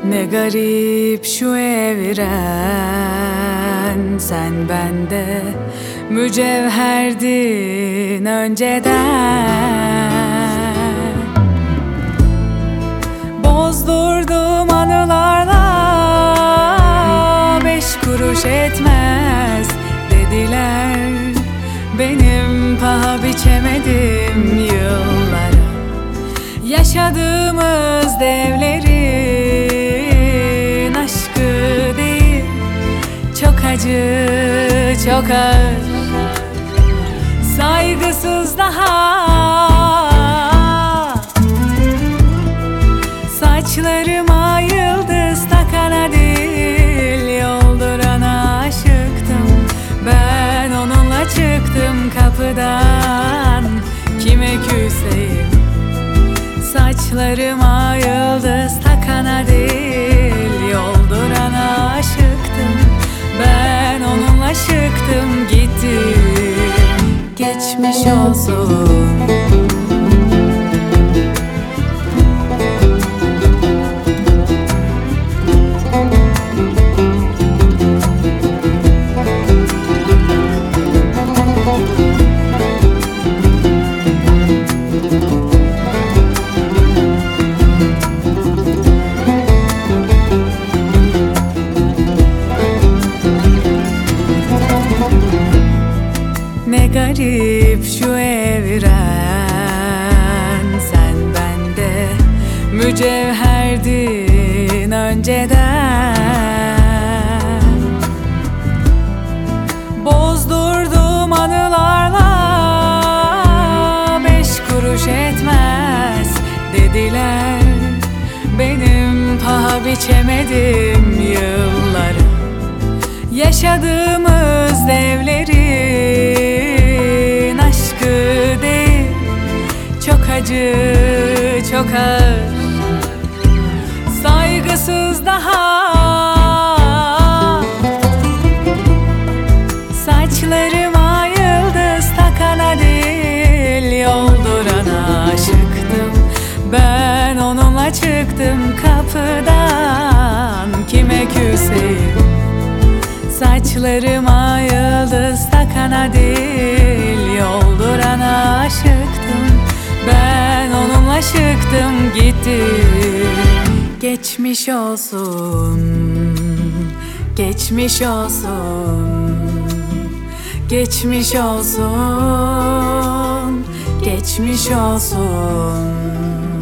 Ne garip şu evren, sen bende mücevherdin önceden. Bozdurdum anılarla, 5 kuruş etmez dediler. Benim paha biçemedim yıllara, yaşadığımız devlerin aşkı değil, çok acı, çok ağır, saygısız daha. Saçlarıma yıldız takan değil, yoldurana aşıktım. Ben onunla çıktım kapıdan, kime küseyim? Saçlarıma yıldız takana değil, yoldurana aşıktım. Ben onunla çıktım gittim, geçmiş olsun. Ne garip şu evren, sen bende mücevherdin önceden. Bozdurdum anılarla, 5 kuruş etmez dediler. Benim paha biçemedim yılları, yaşadığımız devlerin aşkı değil, çok acı, çok ağır, saygısız daha. Saçlarıma yıldız takana değil, yoldurana aşıktım. Ben onunla çıktım kapıdan, kime küseyim? Saçlarıma yıldız takana değil, yoldurana aşıktım. Ben onunla çıktım gittim, geçmiş olsun, geçmiş olsun, geçmiş olsun, geçmiş olsun.